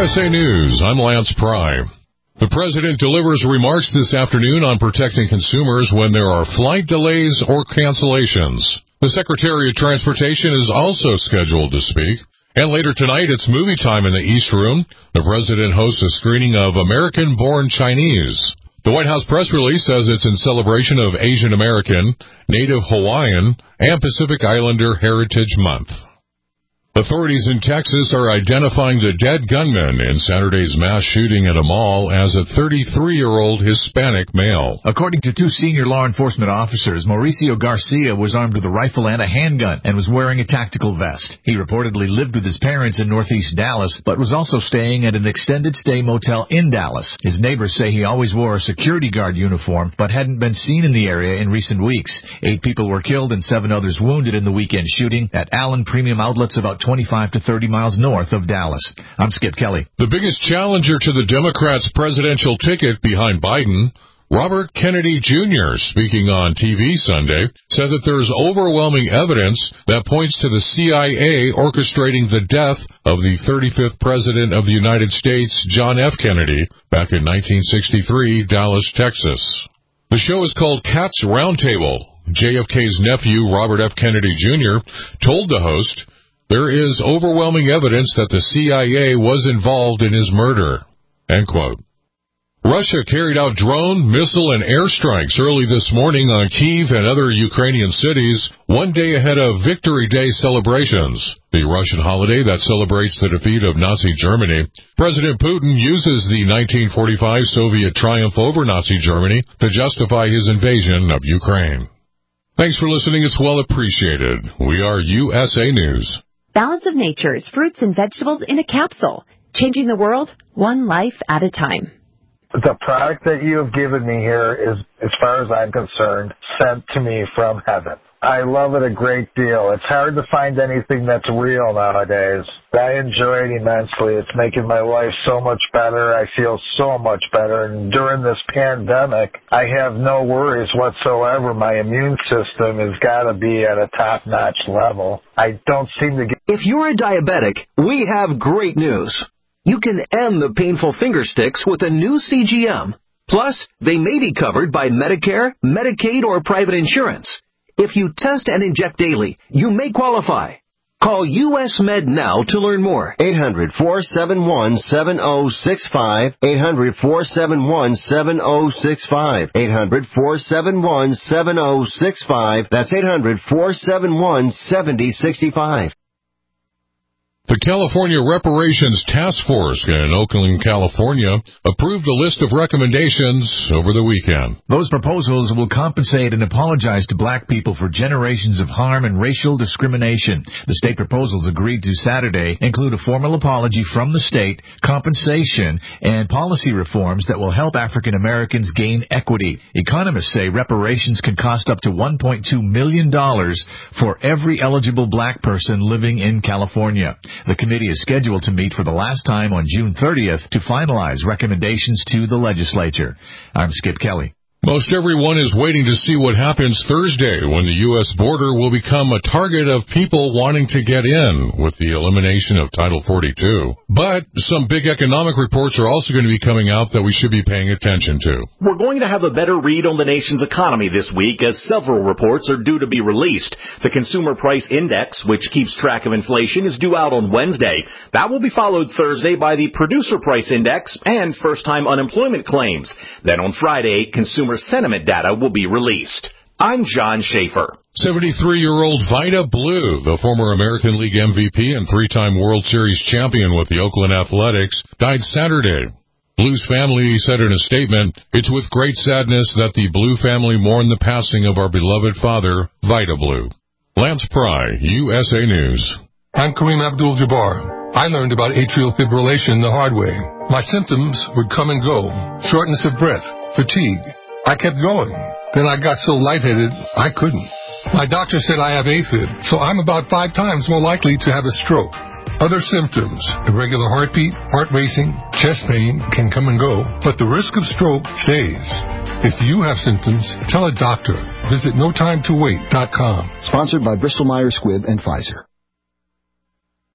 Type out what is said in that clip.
USA News, I'm Lance Pry. The President delivers remarks this afternoon on protecting consumers when there are flight delays or cancellations. The Secretary of Transportation is also scheduled to speak. And later tonight, it's movie time in the East Room. The President hosts a screening of American-Born Chinese. The White House press release says it's in celebration of Asian American, Native Hawaiian, and Pacific Islander Heritage Month. Authorities in Texas are identifying the dead gunman in Saturday's mass shooting at a mall as a 33-year-old Hispanic male. According to two senior law enforcement officers, Mauricio Garcia was armed with a rifle and a handgun and was wearing a tactical vest. He reportedly lived with his parents in northeast Dallas, but was also staying at an extended-stay motel in Dallas. His neighbors say he always wore a security guard uniform, but hadn't been seen in the area in recent weeks. 8 people were killed and 7 others wounded in the weekend shooting at Allen Premium Outlets about 25 to 30 miles north of Dallas. I'm Skip Kelly. The biggest challenger to the Democrats' presidential ticket behind Biden, Robert Kennedy Jr., speaking on TV Sunday, said that there's overwhelming evidence that points to the CIA orchestrating the death of the 35th President of the United States, John F. Kennedy, back in 1963, Dallas, Texas. The show is called Cat's Roundtable. JFK's nephew, Robert F. Kennedy Jr., told the host, "There is overwhelming evidence that the CIA was involved in his murder." End quote. Russia carried out drone, missile, and airstrikes early this morning on Kyiv and other Ukrainian cities, one day ahead of Victory Day celebrations, the Russian holiday that celebrates the defeat of Nazi Germany. President Putin uses the 1945 Soviet triumph over Nazi Germany to justify his invasion of Ukraine. Thanks for listening. It's well appreciated. We are USA News. Balance of Nature's fruits and vegetables in a capsule, changing the world one life at a time. The product that you have given me here is, as far as I'm concerned, sent to me from heaven. I love it a great deal. It's hard to find anything that's real nowadays. I enjoy it immensely. It's making my life so much better. I feel so much better. And during this pandemic, I have no worries whatsoever. My immune system has got to be at a top-notch level. I don't seem to get... If you're a diabetic, we have great news. You can end the painful finger sticks with a new CGM. Plus, they may be covered by Medicare, Medicaid, or private insurance. If you test and inject daily, you may qualify. Call US Med now to learn more. 800-471-7065. 800-471-7065. 800-471-7065. That's 800-471-7065. The California Reparations Task Force in Oakland, California, approved a list of recommendations over the weekend. Those proposals will compensate and apologize to black people for generations of harm and racial discrimination. The state proposals agreed to Saturday include a formal apology from the state, compensation, and policy reforms that will help African Americans gain equity. Economists say reparations can cost up to $1.2 million for every eligible black person living in California. The committee is scheduled to meet for the last time on June 30th to finalize recommendations to the legislature. I'm Skip Kelly. Most everyone is waiting to see what happens Thursday when the U.S. border will become a target of people wanting to get in with the elimination of Title 42. But some big economic reports are also going to be coming out that we should be paying attention to. We're going to have a better read on the nation's economy this week as several reports are due to be released. The Consumer Price Index, which keeps track of inflation, is due out on Wednesday. That will be followed Thursday by the Producer Price Index and first-time unemployment claims. Then on Friday, consumer sentiment data will be released. I'm John Schaefer. 73-year-old Vida Blue, the former American League MVP and 3-time World Series champion with the Oakland Athletics, died Saturday. Blue's family said in a statement, "It's with great sadness that the Blue family mourn the passing of our beloved father, Vida Blue." Lance Pry, USA News. I'm Kareem Abdul-Jabbar. I learned about atrial fibrillation the hard way. My symptoms would come and go, shortness of breath, fatigue. I kept going. Then I got so lightheaded, I couldn't. My doctor said I have AFib, so I'm about 5 times more likely to have a stroke. Other symptoms, irregular heartbeat, heart racing, chest pain can come and go, but the risk of stroke stays. If you have symptoms, tell a doctor. Visit NoTimeToWait.com. Sponsored by Bristol Myers Squibb and Pfizer.